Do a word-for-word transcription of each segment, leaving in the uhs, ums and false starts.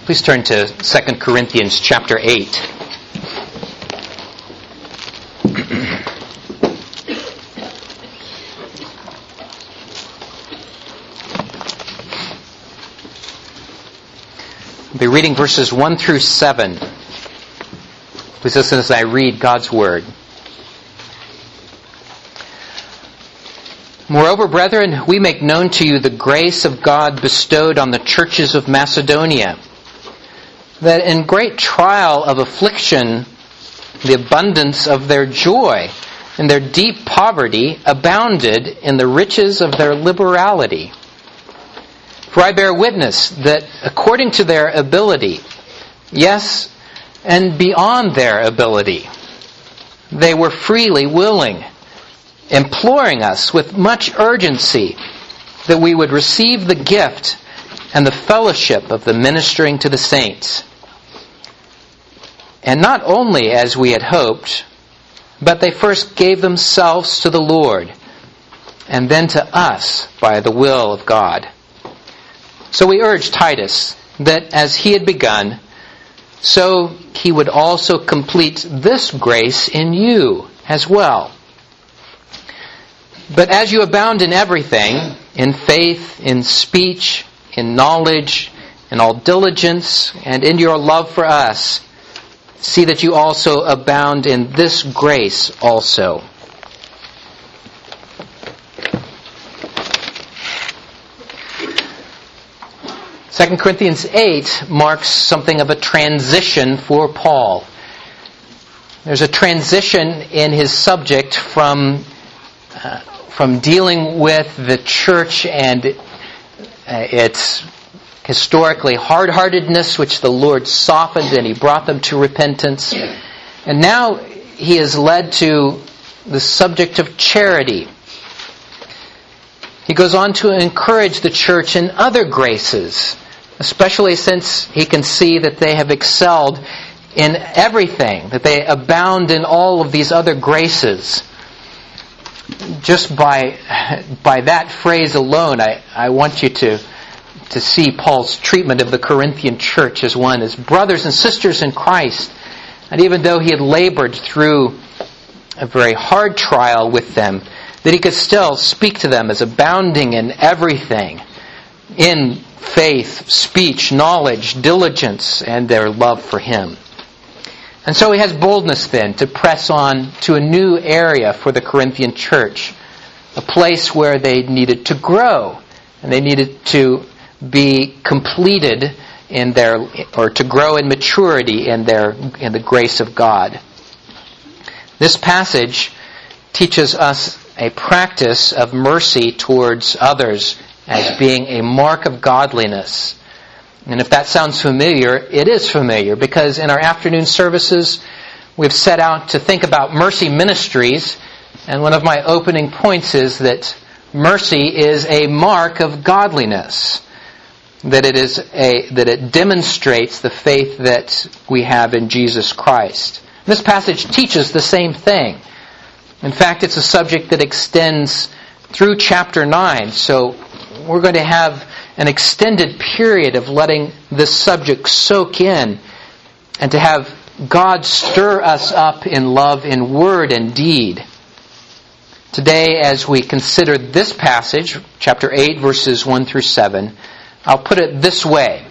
Please turn to Second Corinthians chapter eight. I'll be reading verses one through seven. Please listen as I read God's Word. Moreover, brethren, we make known to you the grace of God bestowed on the churches of Macedonia, that in great trial of affliction, the abundance of their joy and their deep poverty abounded in the riches of their liberality. For I bear witness that according to their ability, yes, and beyond their ability, they were freely willing, imploring us with much urgency that we would receive the gift and the fellowship of the ministering to the saints. And not only as we had hoped, but they first gave themselves to the Lord, and then to us by the will of God. So we urge Titus that as he had begun, so he would also complete this grace in you as well. But as you abound in everything, in faith, in speech, in knowledge, in all diligence, and in your love for us, see that you also abound in this grace also. Second Corinthians eight marks something of a transition for Paul. There's a transition in his subject from uh, from dealing with the church and uh, its historically hard-heartedness, which the Lord softened and He brought them to repentance. And now he is led to the subject of charity. He goes on to encourage the church in other graces, especially since he can see that they have excelled in everything, that they abound in all of these other graces. Just by by that phrase alone, I, I want you to, to see Paul's treatment of the Corinthian church as one, as brothers and sisters in Christ. And even though he had labored through a very hard trial with them, that he could still speak to them as abounding in everything, in faith, speech, knowledge, diligence, and their love for Him. And so he has boldness then to press on to a new area for the Corinthian church, a place where they needed to grow, and they needed to be completed in their, or to grow in maturity in their, in the grace of God. This passage teaches us a practice of mercy towards others as being a mark of godliness. And if that sounds familiar, it is familiar, because in our afternoon services we've set out to think about mercy ministries, and one of my opening points is that mercy is a mark of godliness, that it is a that it demonstrates the faith that we have in Jesus Christ. This passage teaches the same thing. In fact, it's a subject that extends through chapter nine, so we're going to have an extended period of letting this subject soak in, and to have God stir us up in love in word and deed. Today, as we consider this passage, chapter eight, verses one through seven, I'll put it this way.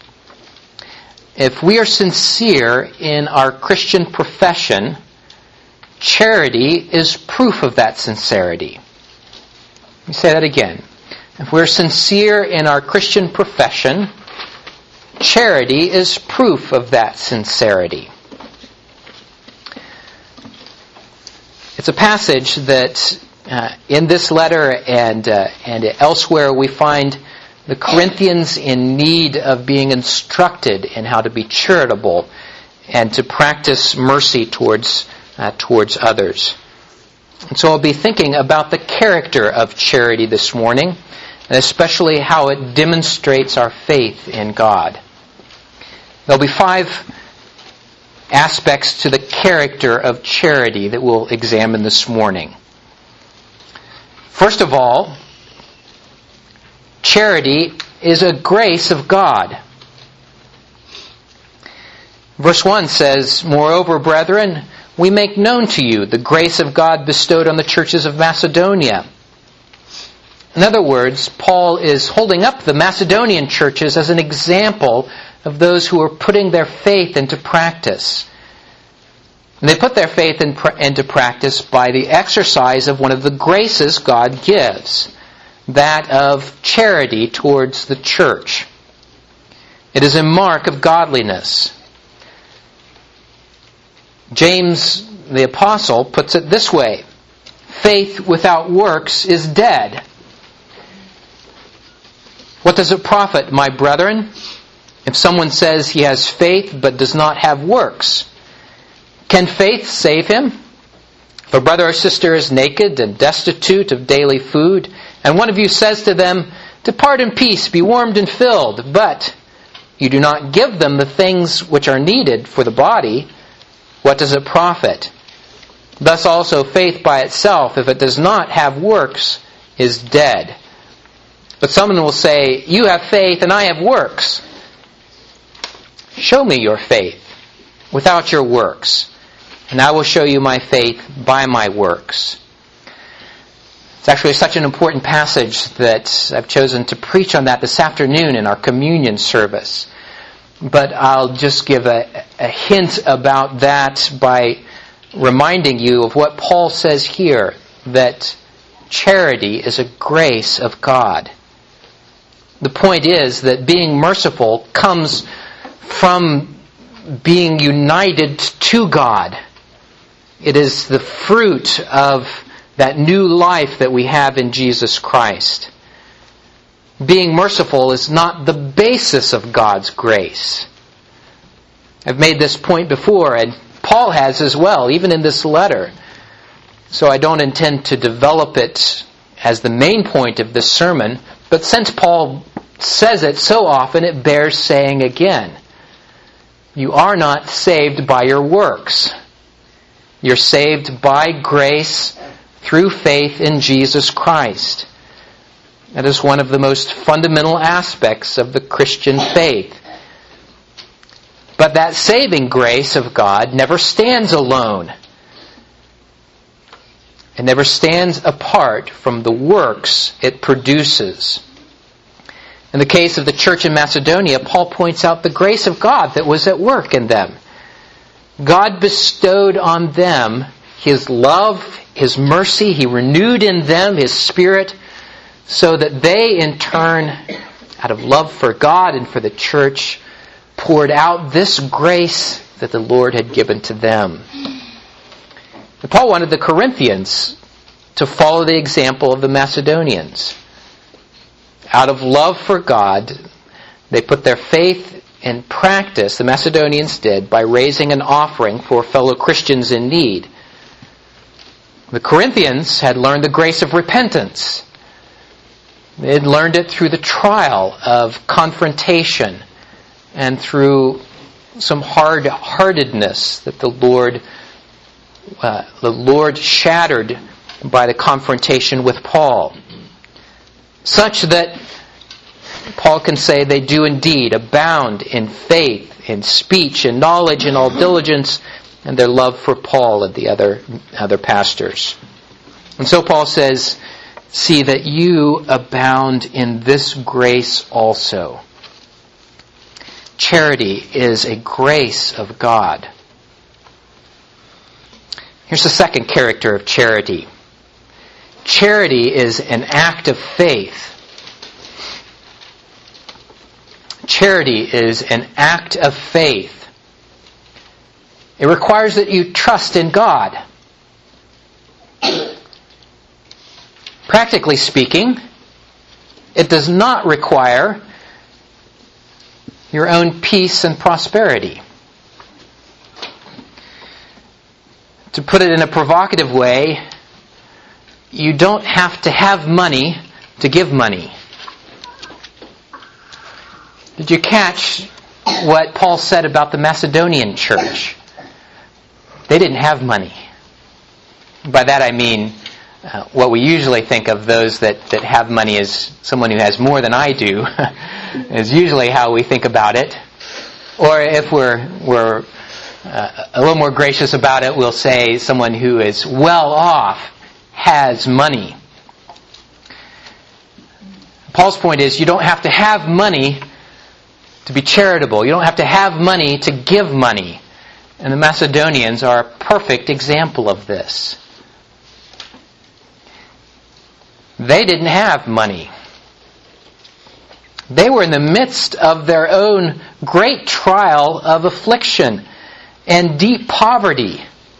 If we are sincere in our Christian profession, charity is proof of that sincerity. Let me say that again. If we're sincere in our Christian profession, charity is proof of that sincerity. It's a passage that uh, in this letter and uh, and elsewhere we find the Corinthians in need of being instructed in how to be charitable and to practice mercy towards uh, towards others. And so I'll be thinking about the character of charity this morning, and especially how it demonstrates our faith in God. There'll be five aspects to the character of charity that we'll examine this morning. First of all, charity is a grace of God. Verse one says, "Moreover, brethren, we make known to you the grace of God bestowed on the churches of Macedonia." In other words, Paul is holding up the Macedonian churches as an example of those who are putting their faith into practice. And they put their faith in, into practice by the exercise of one of the graces God gives, that of charity towards the church. It is a mark of godliness. James the Apostle puts it this way: faith without works is dead. What does it profit, my brethren, if someone says he has faith but does not have works? Can faith save him? If a brother or sister is naked and destitute of daily food, and one of you says to them, "Depart in peace, be warmed and filled," but you do not give them the things which are needed for the body, what does it profit? Thus also faith by itself, if it does not have works, is dead. But someone will say, "You have faith and I have works." Show me your faith without your works, and I will show you my faith by my works. It's actually such an important passage that I've chosen to preach on that this afternoon in our communion service. But I'll just give a, a hint about that by reminding you of what Paul says here, that charity is a grace of God. The point is that being merciful comes from being united to God. It is the fruit of that new life that we have in Jesus Christ. Being merciful is not the basis of God's grace. I've made this point before, and Paul has as well, even in this letter. So I don't intend to develop it as the main point of this sermon, but since Paul says it so often, it bears saying again. You are not saved by your works. You're saved by grace through faith in Jesus Christ. That is one of the most fundamental aspects of the Christian faith. But that saving grace of God never stands alone. It never stands apart from the works it produces. In the case of the church in Macedonia, Paul points out the grace of God that was at work in them. God bestowed on them His love, His mercy. He renewed in them His Spirit, so that they, in turn, out of love for God and for the church, poured out this grace that the Lord had given to them. And Paul wanted the Corinthians to follow the example of the Macedonians. Out of love for God, they put their faith in practice, the Macedonians did, by raising an offering for fellow Christians in need. The Corinthians had learned the grace of repentance. They had learned it through the trial of confrontation and through some hard-heartedness that the Lord, uh, the Lord shattered by the confrontation with Paul, such that Paul can say they do indeed abound in faith, in speech, in knowledge, in all diligence, and their love for Paul and the other other pastors. And so Paul says, "See that you abound in this grace also." Charity is a grace of God. Here's the second character of charity. Charity is an act of faith. Charity is an act of faith. It requires that you trust in God. Practically speaking, it does not require your own peace and prosperity. To put it in a provocative way, you don't have to have money to give money. Did you catch what Paul said about the Macedonian church? They didn't have money. By that I mean uh, what we usually think of those that, that have money as someone who has more than I do is usually how we think about it. Or if we're we're uh, a little more gracious about it, we'll say someone who is well off has money. Paul's point is you don't have to have money to be charitable. You don't have to have money to give money. And the Macedonians are a perfect example of this. They didn't have money. They were in the midst of their own great trial of affliction and deep poverty.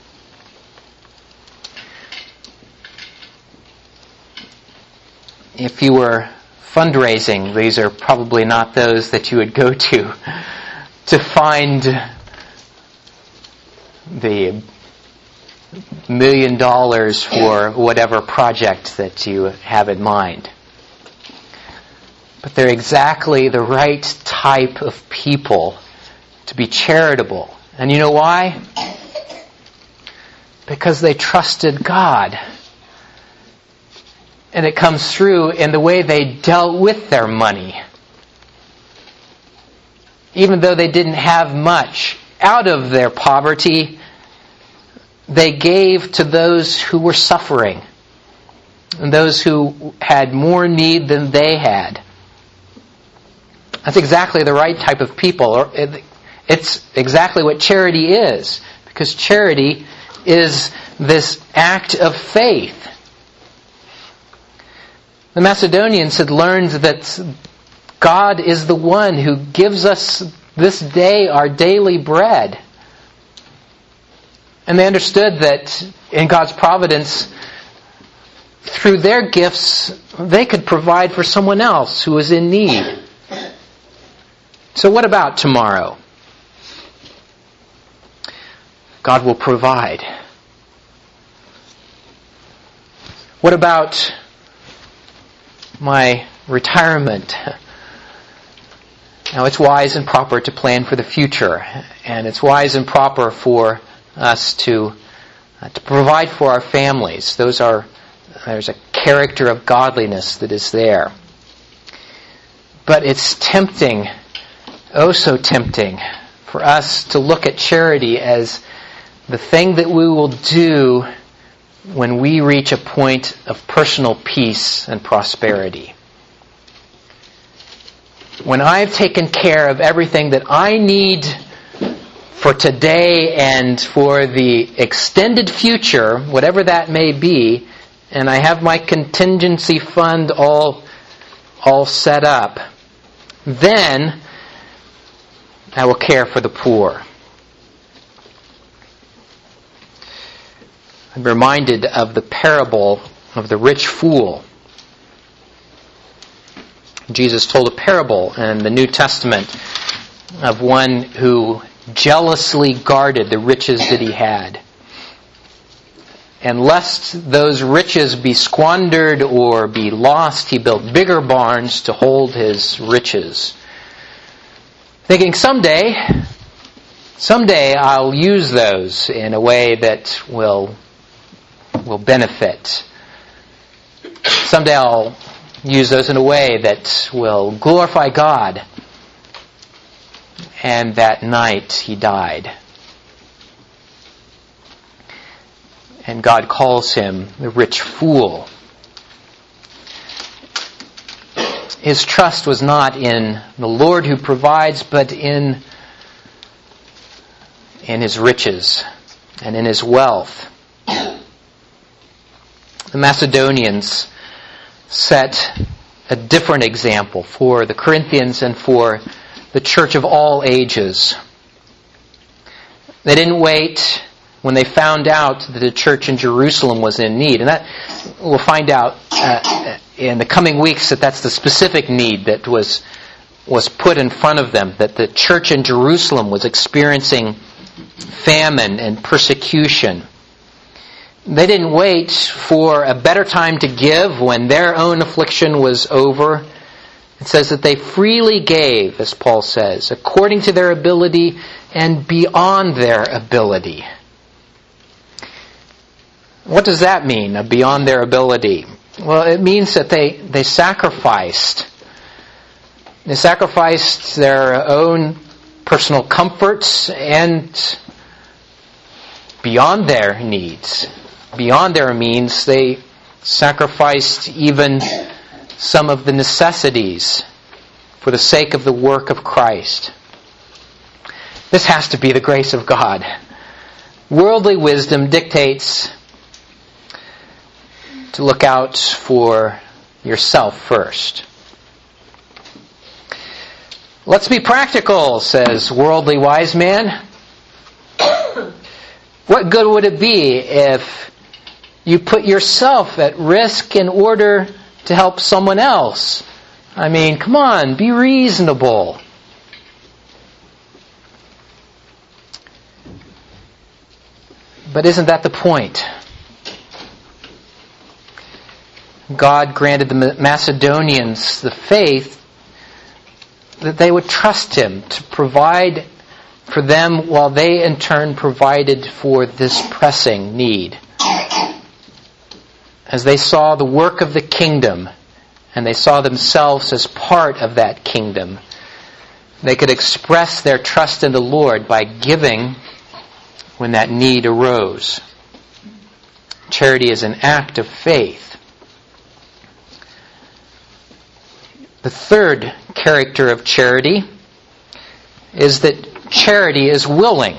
If you were fundraising, these are probably not those that you would go to to find the million dollars for whatever project that you have in mind. But they're exactly the right type of people to be charitable. And you know why? Because they trusted God. And it comes through in the way they dealt with their money. Even though they didn't have much, out of their poverty, they gave to those who were suffering and those who had more need than they had. That's exactly the right type of people. It's exactly what charity is, because charity is this act of faith. The Macedonians had learned that God is the one who gives us this day our daily bread. And they understood that in God's providence, through their gifts, they could provide for someone else who was in need. So what about tomorrow? God will provide. What about my retirement? Now, it's wise and proper to plan for the future, and it's wise and proper for us to uh, to provide for our families. Those are there's a character of godliness that is there. But it's tempting, oh so tempting, for us to look at charity as the thing that we will do when we reach a point of personal peace and prosperity. When I've taken care of everything that I need for today and for the extended future, whatever that may be, and I have my contingency fund all, all set up, then I will care for the poor. I'm reminded of the parable of the rich fool. Jesus told a parable in the New Testament of one who jealously guarded the riches that he had. And lest those riches be squandered or be lost, he built bigger barns to hold his riches. Thinking someday, someday I'll use those in a way that will will benefit. Someday I'll use those in a way that will glorify God. And that night he died. And God calls him the rich fool. His trust was not in the Lord who provides, but in, in his riches and in his wealth. The Macedonians set a different example for the Corinthians and for the church of all ages. They didn't wait when they found out that the church in Jerusalem was in need. And that we'll find out uh, in the coming weeks that that's the specific need that was was put in front of them, that the church in Jerusalem was experiencing famine and persecution. They didn't wait for a better time to give when their own affliction was over. It says that they freely gave, as Paul says, according to their ability and beyond their ability. What does that mean, beyond their ability? Well, it means that they, they sacrificed. They sacrificed their own personal comforts and beyond their needs, beyond their means. They sacrificed even some of the necessities for the sake of the work of Christ. This has to be the grace of God. Worldly wisdom dictates to look out for yourself first. Let's be practical, says worldly wise man. What good would it be if you put yourself at risk in order to help someone else? I mean, come on, be reasonable. But isn't that the point? God granted the Macedonians the faith that they would trust Him to provide for them while they in turn provided for this pressing need. As they saw the work of the kingdom and they saw themselves as part of that kingdom, they could express their trust in the Lord by giving when that need arose. Charity is an act of faith. The third character of charity is that charity is willing.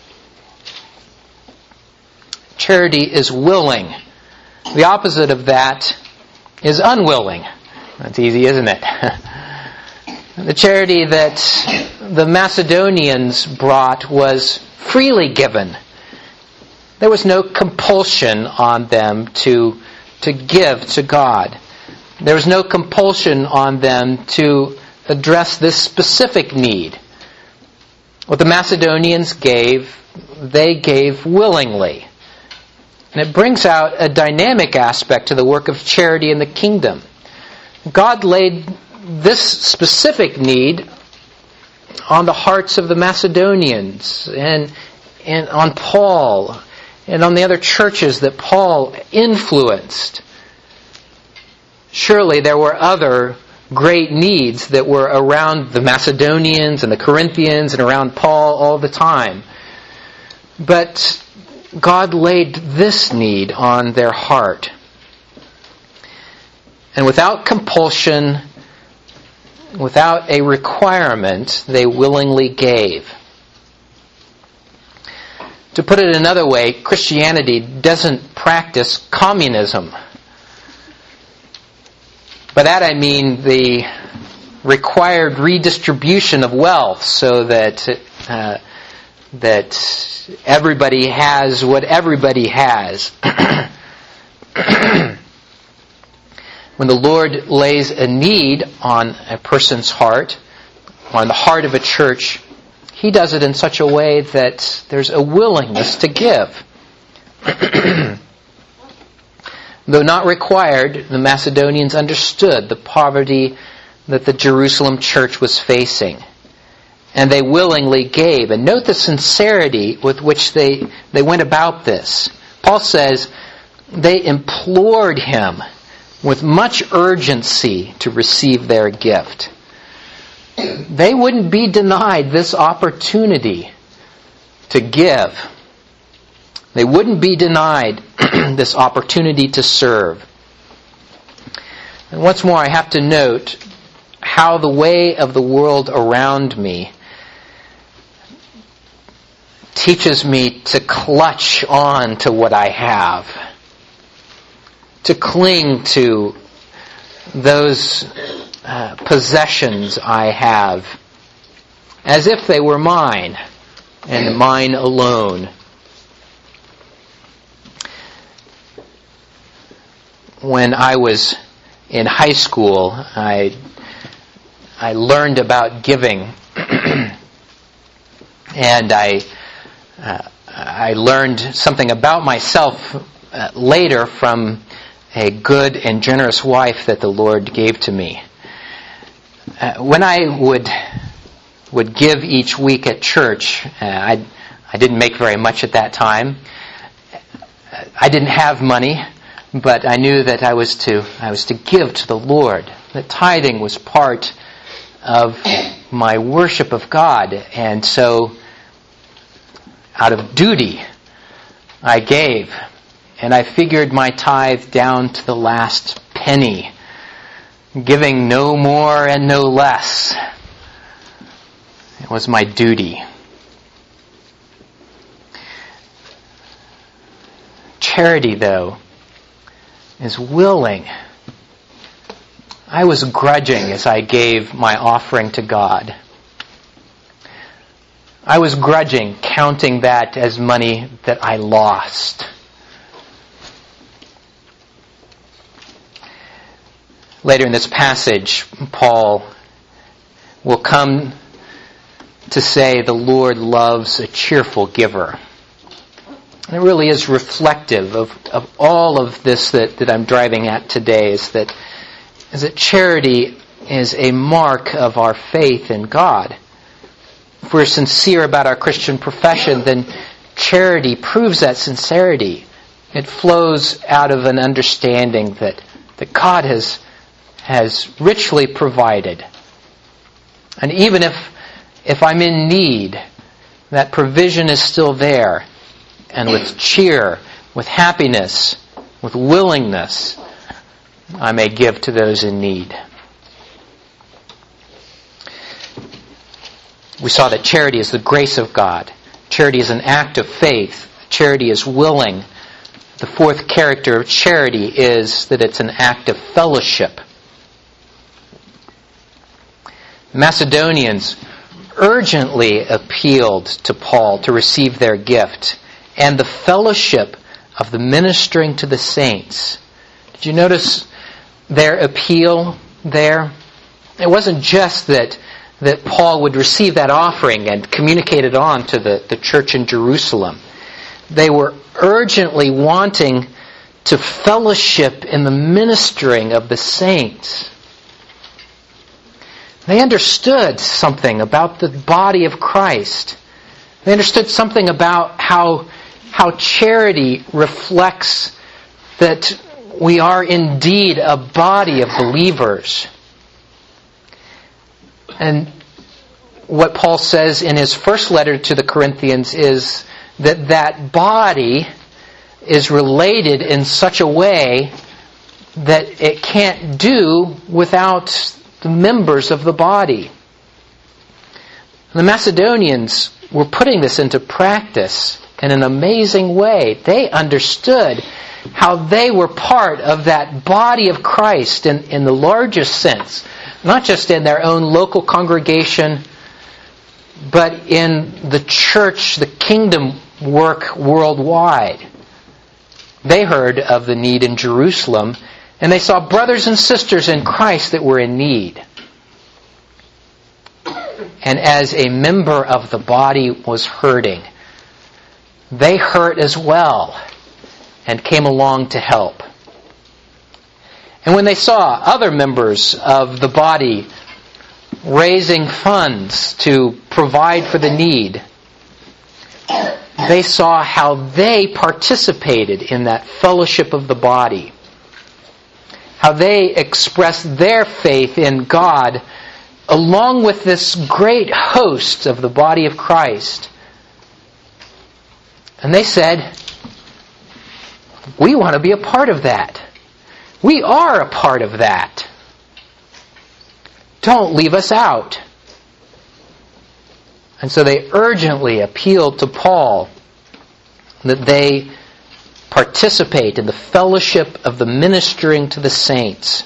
Charity is willing. The opposite of that is unwilling. That's easy, isn't it? The charity that the Macedonians brought was freely given. There was no compulsion on them to, to give to God. There was no compulsion on them to address this specific need. What the Macedonians gave, they gave willingly. And it brings out a dynamic aspect to the work of charity in the kingdom. God laid this specific need on the hearts of the Macedonians and, and on Paul and on the other churches that Paul influenced. Surely there were other great needs that were around the Macedonians and the Corinthians and around Paul all the time. But God laid this need on their heart. And without compulsion, without a requirement, they willingly gave. To put it another way, Christianity doesn't practice communism. By that I mean the required redistribution of wealth so that uh, that everybody has what everybody has. When the Lord lays a need on a person's heart, on the heart of a church, He does it in such a way that there's a willingness to give. Though not required, the Macedonians understood the poverty that the Jerusalem church was facing. And they willingly gave. And note the sincerity with which they, they went about this. Paul says they implored him with much urgency to receive their gift. They wouldn't be denied this opportunity to give. They wouldn't be denied this opportunity to serve. And once more, I have to note how the way of the world around me teaches me to clutch on to what I have, to cling to those uh, possessions I have as if they were mine and mine alone. When I was in high school, I I learned about giving, and I uh, I learned something about myself uh, later from a good and generous wife that the Lord gave to me. Uh, when I would would give each week at church, uh, I I didn't make very much at that time. I didn't have money. But I knew that I was to I was to give to the Lord. That tithing was part of my worship of God. And so, out of duty, I gave. And I figured my tithe down to the last penny, giving no more and no less. It was my duty. Charity, though, is willing. I was grudging as I gave my offering to God. I was grudging, counting that as money that I lost. Later in this passage, Paul will come to say the Lord loves a cheerful giver. And it really is reflective of, of all of this that, that I'm driving at today, is that, is that charity is a mark of our faith in God. If we're sincere about our Christian profession, then charity proves that sincerity. It flows out of an understanding that, that God has, has richly provided. And even if, if I'm in need, that provision is still there. And with cheer, with happiness, with willingness, I may give to those in need. We saw that charity is the grace of God. Charity is an act of faith. Charity is willing. The fourth character of charity is that it's an act of fellowship. The Macedonians urgently appealed to Paul to receive their gift and the fellowship of the ministering to the saints. Did you notice their appeal there? It wasn't just that, that Paul would receive that offering and communicate it on to the, the church in Jerusalem. They were urgently wanting to fellowship in the ministering of the saints. They understood something about the body of Christ. They understood something about how, how charity reflects that we are indeed a body of believers. And what Paul says in his first letter to the Corinthians is that that body is related in such a way that it can't do without the members of the body. The Macedonians were putting this into practice in an amazing way. They understood how they were part of that body of Christ in, in the largest sense, not just in their own local congregation, but in the church, the kingdom work worldwide. They heard of the need in Jerusalem, and they saw brothers and sisters in Christ that were in need. And as a member of the body was hurting, they hurt as well and came along to help. And when they saw other members of the body raising funds to provide for the need, they saw how they participated in that fellowship of the body, how they expressed their faith in God along with this great host of the body of Christ. And they said, we want to be a part of that. We are a part of that. Don't leave us out. And so they urgently appealed to Paul that they participate in the fellowship of the ministering to the saints.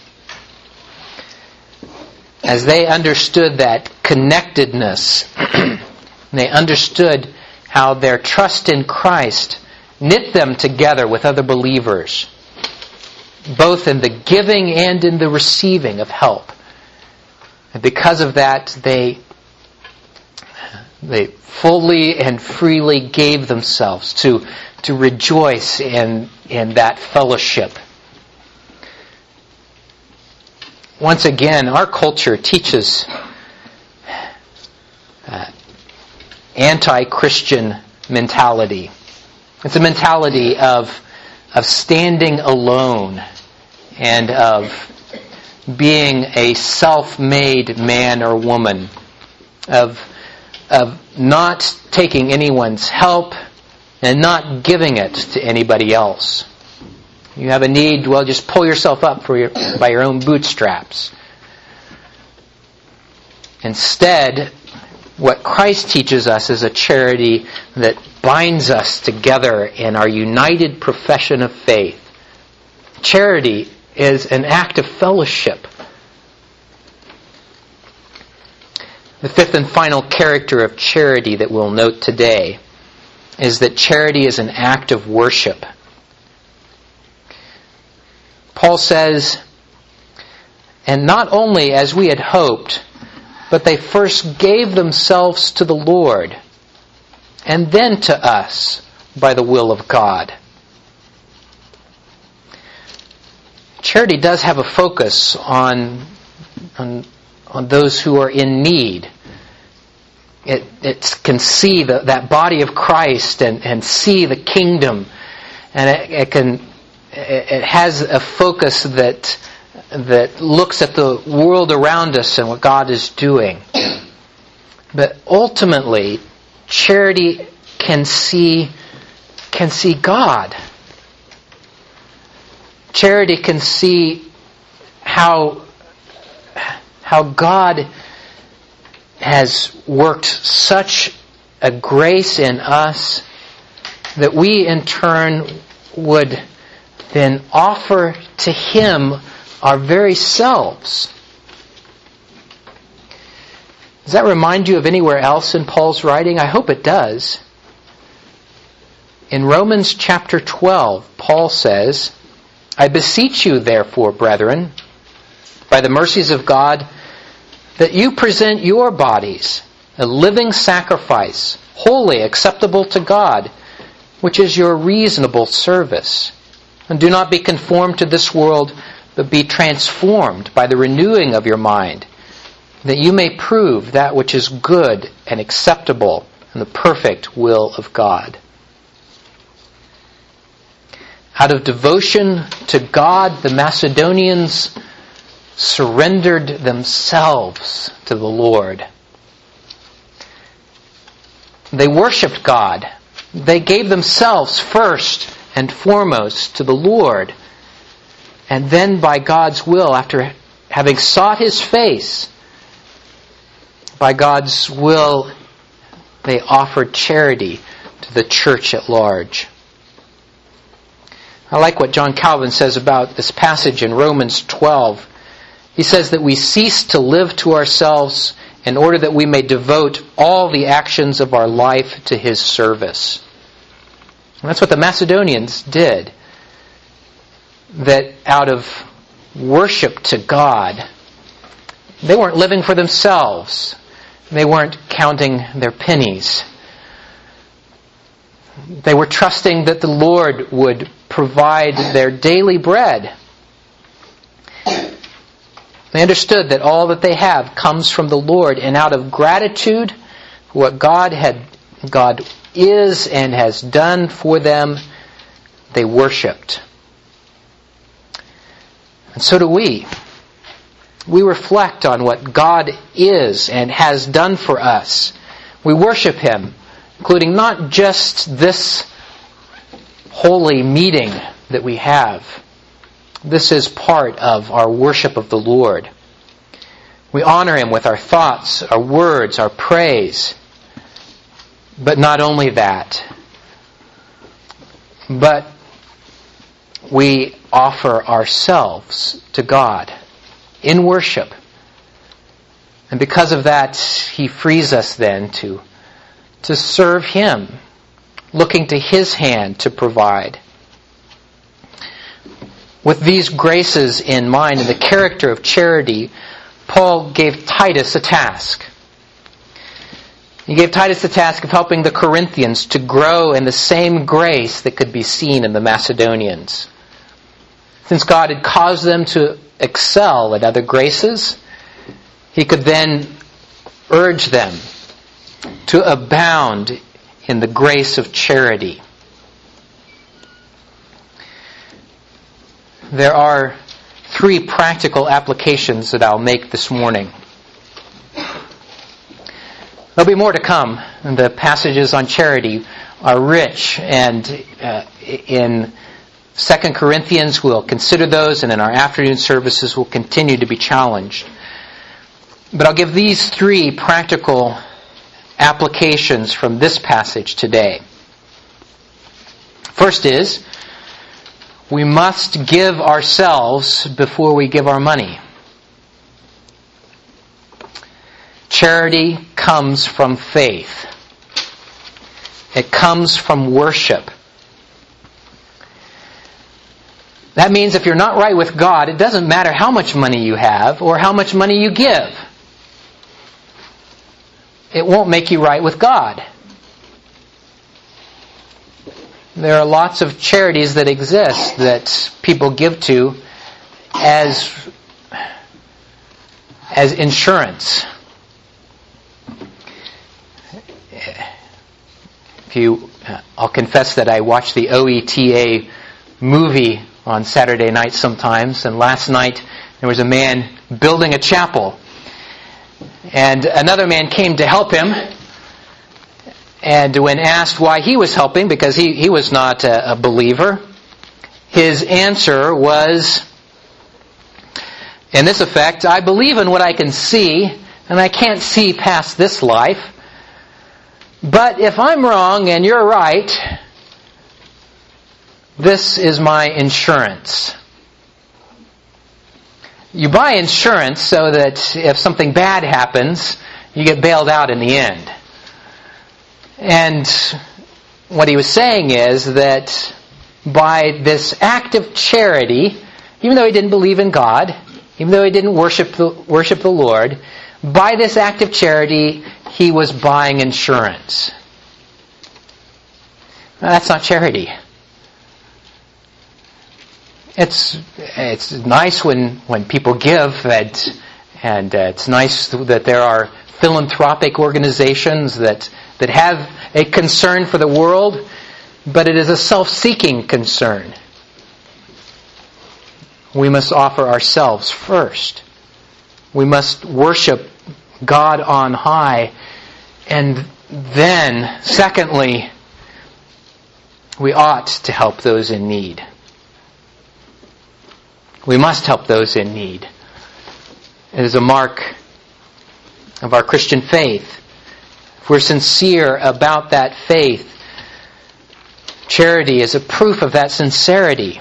As they understood that connectedness, they understood how their trust in Christ knit them together with other believers, both in the giving and in the receiving of help. And because of that, they they fully and freely gave themselves to, to rejoice in, in that fellowship. Once again, our culture teaches uh, anti-Christian mentality. It's a mentality of, of standing alone and of being a self-made man or woman, of, of not taking anyone's help and not giving it to anybody else. You have a need, well, just pull yourself up for your, by your own bootstraps. Instead, what Christ teaches us is a charity that binds us together in our united profession of faith. Charity is an act of fellowship. The fifth and final character of charity that we'll note today is that charity is an act of worship. Paul says, and not only as we had hoped, but they first gave themselves to the Lord, and then to us by the will of God. Charity does have a focus on, on, on those who are in need. It, it can see the, that body of Christ and, and see the kingdom, and it, it can it has a focus that that looks at the world around us and what God is doing. But ultimately, charity can see can see God. Charity can see how how God has worked such a grace in us that we in turn would then offer to Him our very selves. Does that remind you of anywhere else in Paul's writing? I hope it does. In Romans chapter twelve, Paul says, I beseech you, therefore, brethren, by the mercies of God, that you present your bodies a living sacrifice, holy, acceptable to God, which is your reasonable service. And do not be conformed to this world, but be transformed by the renewing of your mind, that you may prove that which is good and acceptable and the perfect will of God. Out of devotion to God, the Macedonians surrendered themselves to the Lord. They worshipped God. They gave themselves first and foremost to the Lord. And then by God's will, after having sought His face, by God's will, they offered charity to the church at large. I like what John Calvin says about this passage in Romans twelve. He says that we cease to live to ourselves in order that we may devote all the actions of our life to His service. And that's what the Macedonians did. That out of worship to God, they weren't living for themselves. They weren't counting their pennies. They were trusting that the Lord would provide their daily bread. They understood that all that they have comes from the Lord, and out of gratitude for what God had, God is and has done for them, they worshipped. And so do we. We reflect on what God is and has done for us. We worship Him, including not just this holy meeting that we have. This is part of our worship of the Lord. We honor Him with our thoughts, our words, our praise. But not only that, but we offer ourselves to God in worship. And because of that, He frees us then to, to serve Him, looking to His hand to provide. With these graces in mind and the character of charity, Paul gave Titus a task. He gave Titus the task of helping the Corinthians to grow in the same grace that could be seen in the Macedonians. Since God had caused them to excel at other graces, He could then urge them to abound in the grace of charity. There are three practical applications that I'll make this morning. There'll be more to come. The passages on charity are rich, and uh, in Second Corinthians we'll consider those, and in our afternoon services we'll continue to be challenged. But I'll give these three practical applications from this passage today. First is, we must give ourselves before we give our money. Charity comes from faith. It comes from worship. That means if you're not right with God, it doesn't matter how much money you have or how much money you give. It won't make you right with God. There are lots of charities that exist that people give to as, as insurance. If you, I'll confess that I watch the O E T A movie on Saturday night sometimes, and last night there was a man building a chapel. And another man came to help him, and when asked why he was helping, because he, he was not a, a believer, his answer was, in this effect, I believe in what I can see, and I can't see past this life, but if I'm wrong and you're right, this is my insurance. You buy insurance so that if something bad happens, you get bailed out in the end. And what he was saying is that by this act of charity, even though he didn't believe in God, even though he didn't worship the, worship the Lord, by this act of charity, he was buying insurance. Now, that's not charity. It's it's nice when, when people give, and, and uh, it's nice that there are philanthropic organizations that, that have a concern for the world, but it is a self-seeking concern. We must offer ourselves first. We must worship God on high, and then, secondly, we ought to help those in need. We must help those in need. It is a mark of our Christian faith. If we're sincere about that faith, charity is a proof of that sincerity.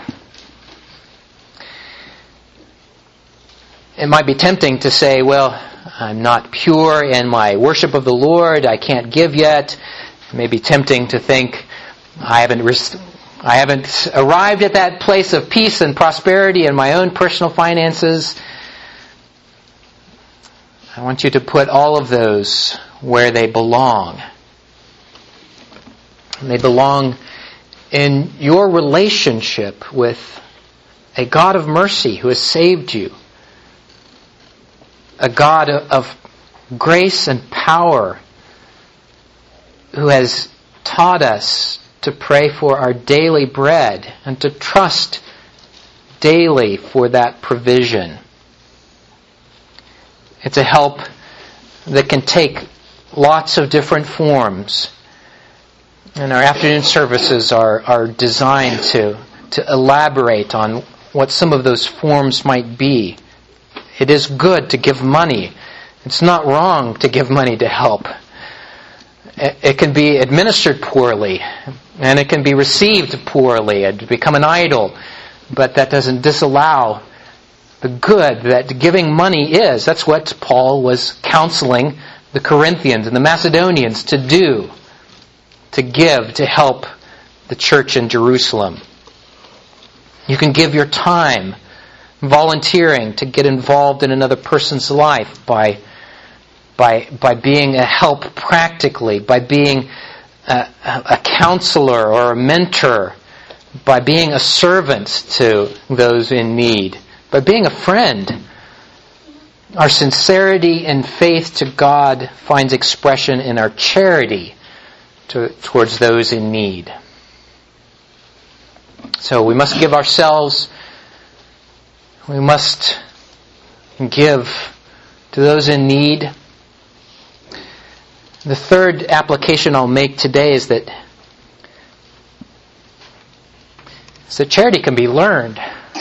It might be tempting to say, well, I'm not pure in my worship of the Lord, I can't give yet. It may be tempting to think, I haven't res- I haven't arrived at that place of peace and prosperity in my own personal finances. I want you to put all of those where they belong. They belong in your relationship with a God of mercy who has saved you. A God of grace and power who has taught us to pray for our daily bread and to trust daily for that provision. It's a help that can take lots of different forms. And our afternoon services are, are designed to, to elaborate on what some of those forms might be. It is good to give money. It's not wrong to give money to help. It can be administered poorly, and it can be received poorly and become an idol, but that doesn't disallow the good that giving money is. That's what Paul was counseling the Corinthians and the Macedonians to do, to give, to help the church in Jerusalem. You can give your time, volunteering to get involved in another person's life by By, by being a help practically, by being a, a counselor or a mentor, by being a servant to those in need, by being a friend. Our sincerity and faith to God finds expression in our charity to, towards those in need. So we must give ourselves We must give to those in need. The third application I'll make today is that, is that charity can be learned.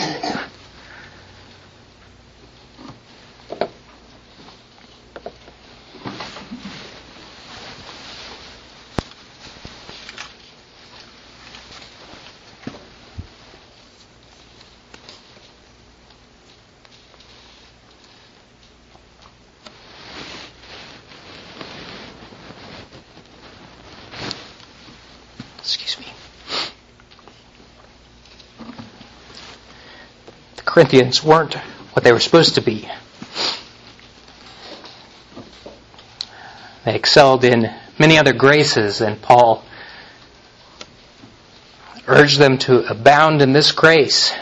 Excuse me. The Corinthians weren't what they were supposed to be. They excelled in many other graces, and Paul urged them to abound in this grace.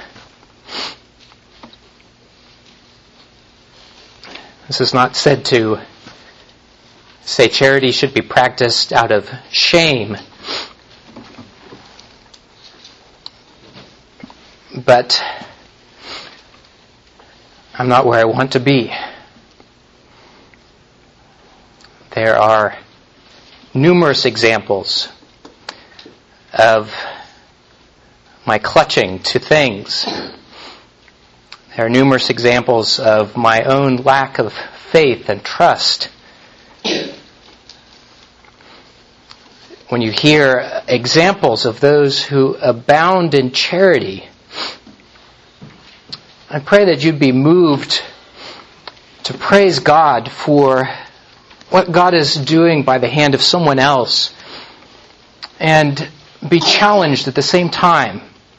This is not said to say charity should be practiced out of shame. But I'm not where I want to be. There are numerous examples of my clutching to things. There are numerous examples of my own lack of faith and trust. When you hear examples of those who abound in charity, I pray that you'd be moved to praise God for what God is doing by the hand of someone else, and be challenged at the same time.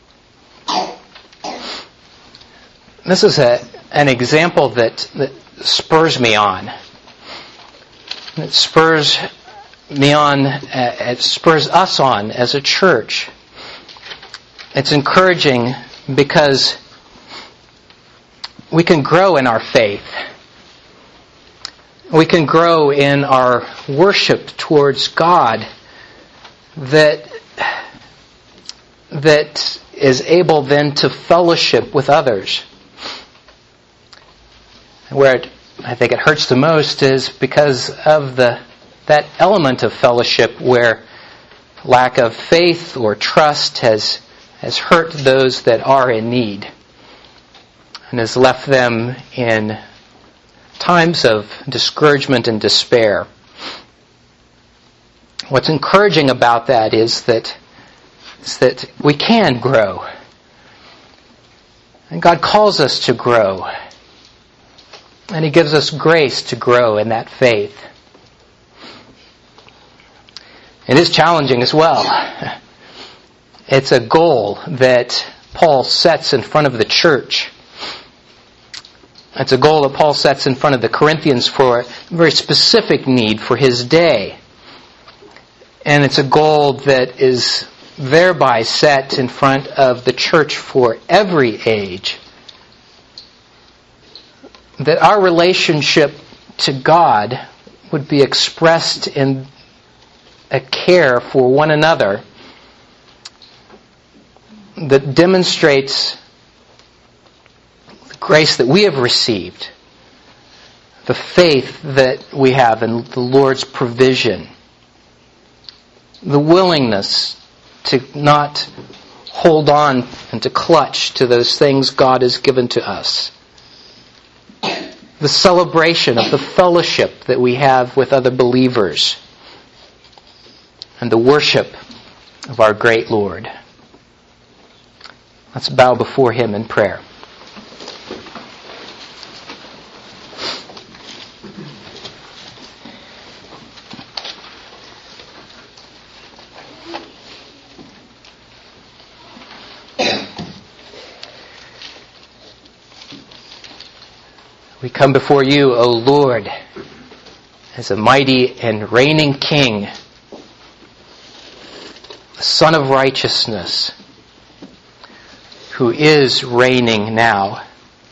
This is a, an example that, that spurs me on. It spurs me on, uh, it spurs us on as a church. It's encouraging because we can grow in our faith. We can grow in our worship towards God that, that is able then to fellowship with others. Where it, I think it hurts the most is because of the that element of fellowship where lack of faith or trust has has hurt those that are in need, and has left them in times of discouragement and despair. What's encouraging about that is that, is that we can grow. And God calls us to grow. And He gives us grace to grow in that faith. It is challenging as well. It's a goal that Paul sets in front of the church. It's a goal that Paul sets in front of the Corinthians for a very specific need for his day. And it's a goal that is thereby set in front of the church for every age. That our relationship to God would be expressed in a care for one another that demonstrates grace that we have received, the faith that we have in the Lord's provision, the willingness to not hold on and to clutch to those things God has given to us, the celebration of the fellowship that we have with other believers, and the worship of our great Lord. Let's bow before Him in prayer. We come before you, O Lord, as a mighty and reigning King, the Son of righteousness, who is reigning now,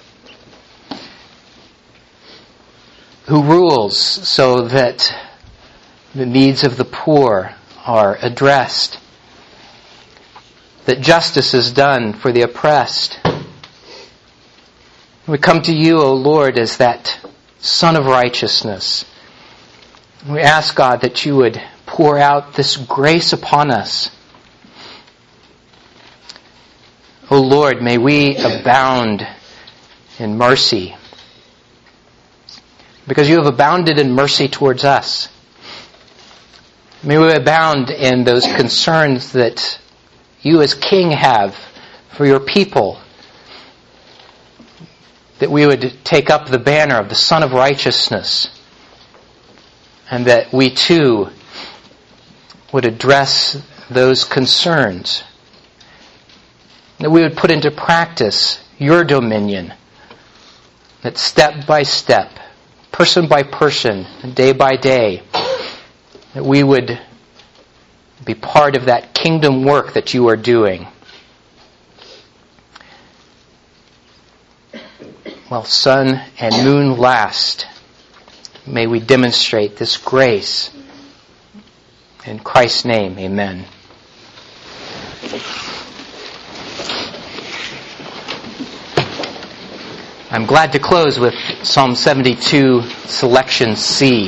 who rules so that the needs of the poor are addressed, that justice is done for the oppressed, We come to you, O Lord, as that Son of Righteousness. We ask, God, that you would pour out this grace upon us. O Lord, may we abound in mercy, because you have abounded in mercy towards us. May we abound in those concerns that you as King have for your people, that we would take up the banner of the Son of Righteousness, and that we too would address those concerns, that we would put into practice your dominion, that step by step, person by person, day by day, that we would be part of that kingdom work that you are doing. While sun and moon last, may we demonstrate this grace. In Christ's name, amen. I'm glad to close with Psalm seventy-two, selection C.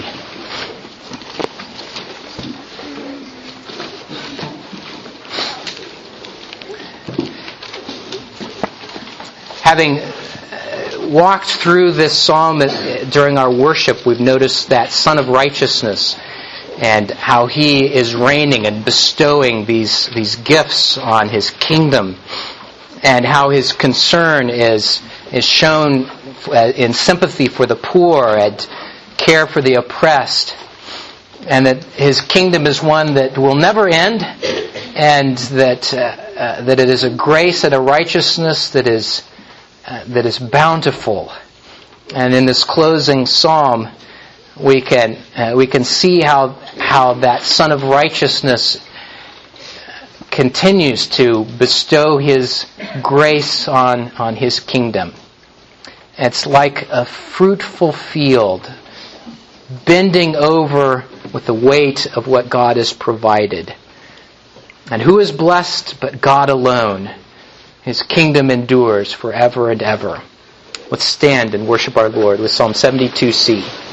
Having walked through this psalm during our worship, we've noticed that Son of Righteousness and how he is reigning and bestowing these, these gifts on his kingdom, and how his concern is, is shown in sympathy for the poor and care for the oppressed, and that his kingdom is one that will never end, and that, uh, uh, that it is a grace and a righteousness that is Uh, that is bountiful. And in this closing psalm, we can uh, we can see how how that Son of Righteousness continues to bestow his grace on on his kingdom. It's like a fruitful field bending over with the weight of what God has provided. And who is blessed but God alone? His kingdom endures forever and ever. Let's stand and worship our Lord with Psalm seventy-two C.